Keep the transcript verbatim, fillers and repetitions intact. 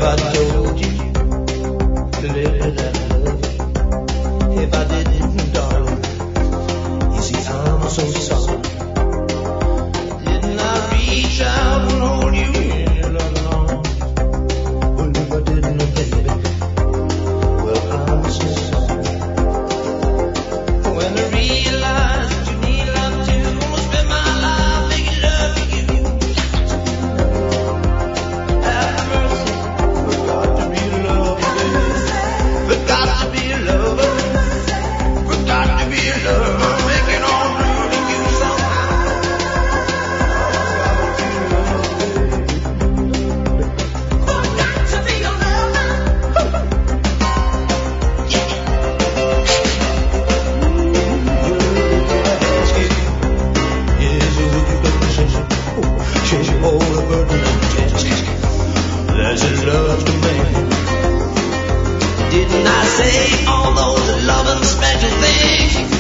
I told you to live that love? If I didn't, darling, you see I'm so sorry. Didn't I reach out and hold you in love arms? Well, if I didn't, baby, well, I'm so sorry. When I realized that you need love too, I'm gonna spend my life making love to give you. Have mercy, forgot to be a lover, baby. Forgot to be a lover, forgot to be a lover, making all through to you somehow. Forgot to be a lover. There's his love to me. Didn't I say all those loving special things?